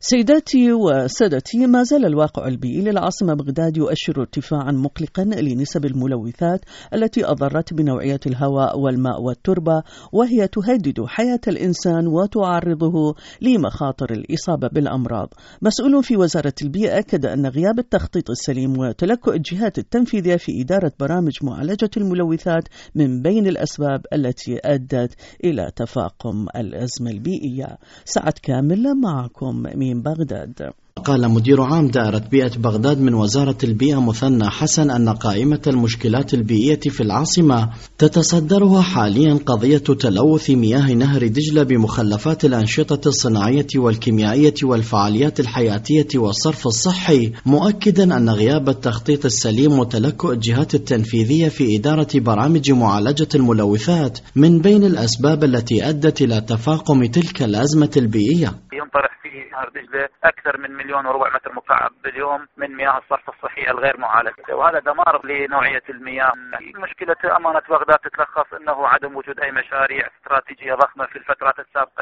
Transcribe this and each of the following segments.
سيداتي وسادتي، ما زال الواقع البيئي للعاصمة بغداد يؤشر ارتفاعا مقلقا لنسب الملوثات التي أضرت بنوعية الهواء والماء والتربة، وهي تهدد حياة الإنسان وتعرضه لمخاطر الإصابة بالأمراض. مسؤول في وزارة البيئة أكد أن غياب التخطيط السليم وتلكؤ الجهات التنفيذية في إدارة برامج معالجة الملوثات من بين الأسباب التي أدت إلى تفاقم الأزمة البيئية. سعد كامل معكم من بغداد. قال مدير عام دائرة بيئة بغداد من وزارة البيئة مثنى حسن أن قائمة المشكلات البيئية في العاصمة تتصدرها حاليا قضية تلوث مياه نهر دجلة بمخلفات الأنشطة الصناعية والكيميائية والفعاليات الحياتية والصرف الصحي، مؤكدا أن غياب التخطيط السليم وتلكؤ الجهات التنفيذية في إدارة برامج معالجة الملوثات من بين الأسباب التي أدت إلى تفاقم تلك الأزمة البيئية. ينطرح في نهر دجلة أكثر من 1.4 مليون متر مكعب باليوم من مياه الصرف الصحي الغير معالجة، وهذا دمار لنوعية المياه. مشكلة أمانة بغداد تتلخص أنه عدم وجود أي مشاريع استراتيجية ضخمة في الفترات السابقة.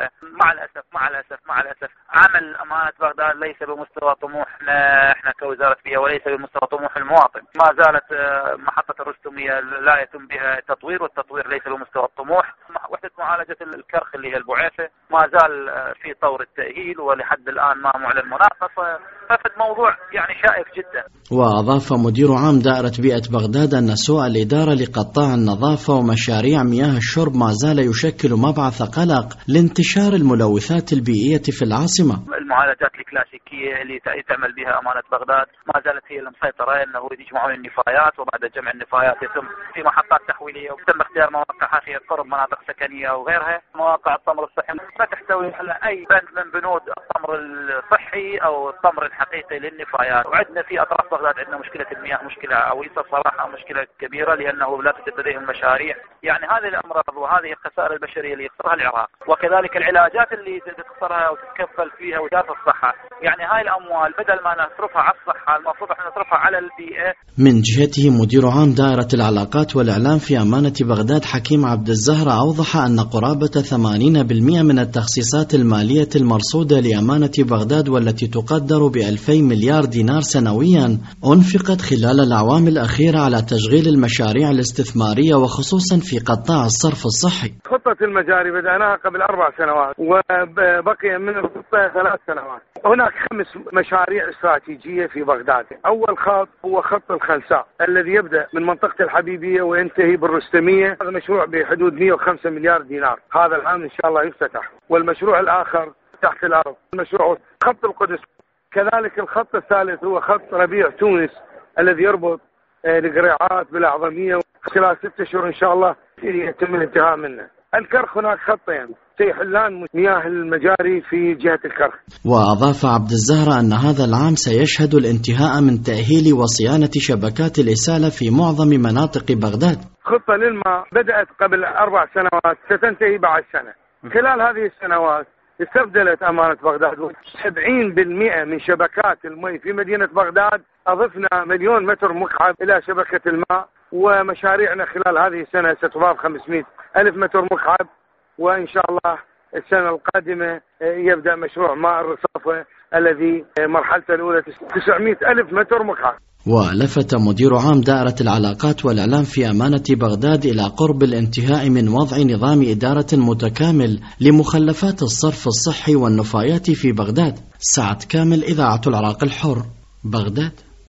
مع الأسف عمل أمانة بغداد ليس بمستوى طموحنا احنا كوزارة بيئة، وليس بمستوى طموح المواطن. ما زالت محطة الرستمية لا يتم بها التطوير، والتطوير ليس بمستوى الطموح. وحدة معالجة الكرخ اللي هي البعيثة ما زال في طور التأهيل، ولحد الآن ما معلن مناقصة، فالموضوع يعني شائك جدا. وأضاف مدير عام دائرة بيئة بغداد أن سوء الإدارة لقطاع النظافة ومشاريع مياه الشرب ما زال يشكل مبعث قلق لانتشار الملوثات البيئية في العاصمة. المعالجات الكلاسيكية اللي تعمل بها أمانة بغداد ما زالت هي المسيطرة، أنه يجمعون النفايات، وبعد جمع النفايات يتم في محطات تحويلية، وتم اختيار مواقع في قرب مناطق سكنية وغيرها. مواقع التمر الصحي لا تحتوي على أي بند من بنود التمر الصحي أو التمر الحقيقي للنفايات. وعندنا في أطراف بغداد عندنا مشكلة المياه، مشكلة عويصة صراحة، مشكلة كبيرة، لأنه لا توجد لديهم مشاريع. يعني هذه الأمراض وهذه الخسائر البشرية اللي يخسرها العراق، وكذلك العلاجات اللي تخسرها وتتكفل فيها وزارة الصحة، يعني هاي الأموال بدل ما نصرفها على الصحة المفروض احنا نصرفها على البيئة. من جهته مدير عام دائرة العلاقات والإعلام في أمانة بغداد حكيم عبد الزهرة أوضح أن قرابة 80% من التخصيصات المالية المرصودة لأمانة بغداد والتي تقدر ب2,000 مليار دينار سنويا أنفقت خلال الأعوام الأخيرة على تشغيل المشاريع الاستثمارية وخصوصا في قطاع الصرف الصحي. خطة المجاري بدأناها قبل 4 سنوات وبقي من الخطة 3 سنوات. هناك 5 مشاريع استراتيجية في بغداد. أول خط هو خط الخنساء الذي يبدأ من منطقة الحبيبية وينتهي بالرستمية. هذا مشروع بحدود 105 مليار دينار، هذا العام إن شاء الله يفتتح. والمشروع الآخر تحت الأرض مشروع خط القدس. كذلك الخط الثالث هو خط ربيع تونس الذي يربط القريعات بالأعظمية، خلال 6 أشهر إن شاء الله يتم الانتهاء منه. الكرخ هناك خطين سيحلان مياه المجاري في جهة الكرخ. وأضاف عبد الزهرة أن هذا العام سيشهد الانتهاء من تأهيل وصيانة شبكات الإسالة في معظم مناطق بغداد. خطة للماء بدأت قبل 4 سنوات ستنتهي بعد سنة. خلال هذه السنوات استبدلت أمانة بغداد 70% من شبكات الماء في مدينة بغداد. أضفنا 1,000,000 متر مكعب إلى شبكة الماء، ومشاريعنا خلال هذه السنة ستضاف 500,000 متر مكعب، وإن شاء الله السنة القادمة يبدأ مشروع ماء الرصافة الذي مرحلته الأولى 900,000 متر مكعب. ولفت مدير عام دائرة العلاقات والإعلام في أمانة بغداد إلى قرب الانتهاء من وضع نظام إدارة متكامل لمخلفات الصرف الصحي والنفايات في بغداد. سعد كامل، إذاعة العراق الحر، بغداد.